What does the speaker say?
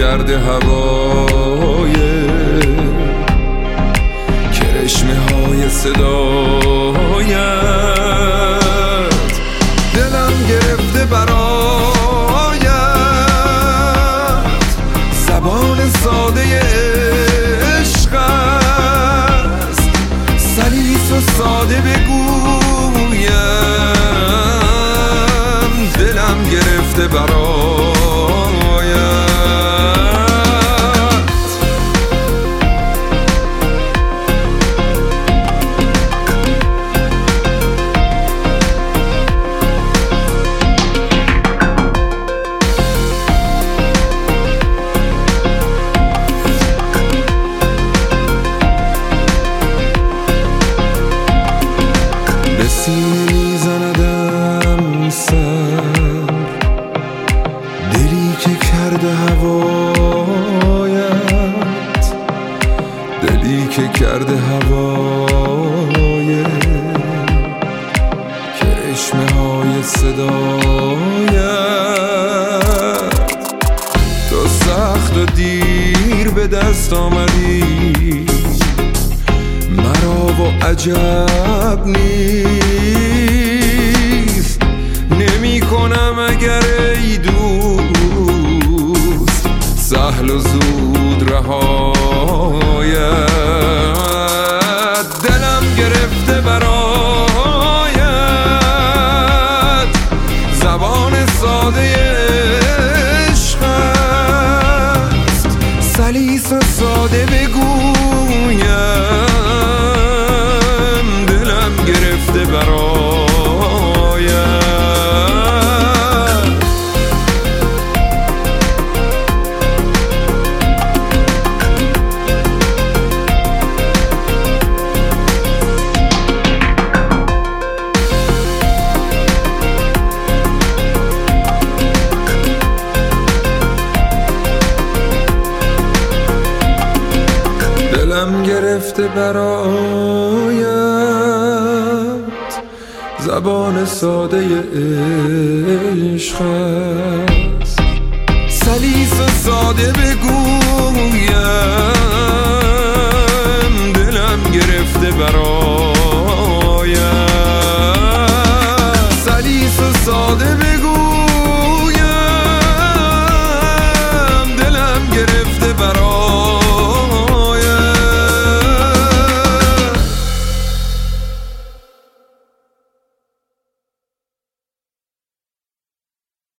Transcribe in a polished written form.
کرده هوای کرشمه های صدایت. دلم گرفته برایت زبان ساده عشق است، سلیس و ساده بگویم دلم گرفته برایت. میزندم سر دلی که کرده هوایت، دلی که کرده هوای کرشمه های صدایت. تو سخت و دیر به دست آمدی، مرا و عجب نیست نمی کنم اگر ای دوست سهل و زود رهایت. دلم گرفته برایت زبان ساده عشق است، سلیس و ساده بگویم گرفته برایت. دلم گرفته برایت زبان ساده عشق است، سلیس و ساده بگو